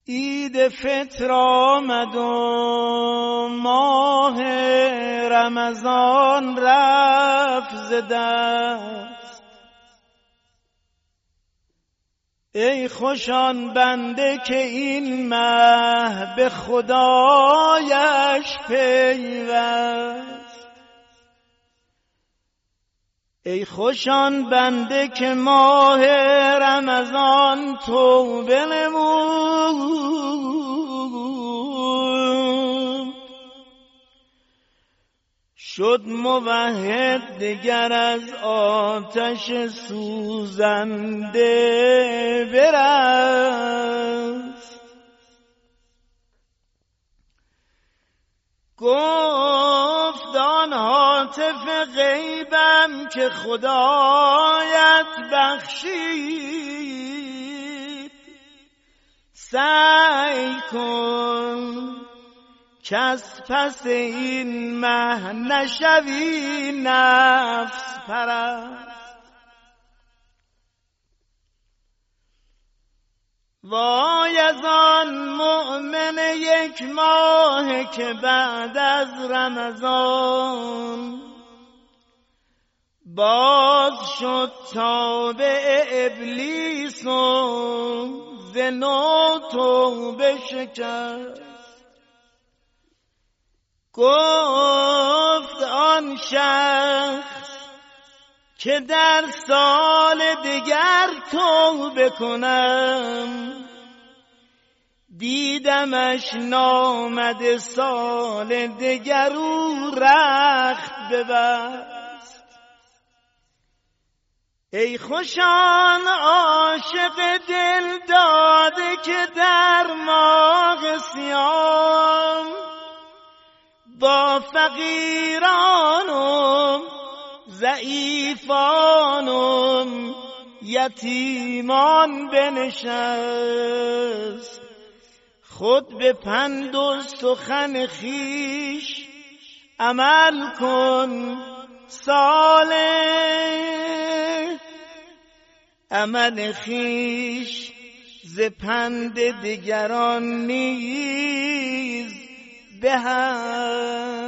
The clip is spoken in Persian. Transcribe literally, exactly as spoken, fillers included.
عید فطر آمد و ماه رمضان رفت ز دست. ای خوش آن بنده که این مه به خدایش پیوست. ای خوش آن بنده که ماه رمضان توبه نمود، شد موحد دگر از آتش سوزنده برست. گفت آن هاتف غیبم که خدایت بخشید، سعی کن کس پس این مه نشوی نفس پرست. وای از آن مؤمن یک ماه که بعد از رمضان باز شد تابع ابلیس و ز نو توبه شکست. گفت آن شخص که در سال دیگر توبه کنم، دیدمش نامد سال دیگر او رخت ببست. ای خوشان عاشق دل داده که در ماه صیام با فقیرانم ضعیفانم یتیمان بنشست. خود به پند و سخن خیش عمل کن صالح، عمل خیش ز پند دیگران نیز به هم.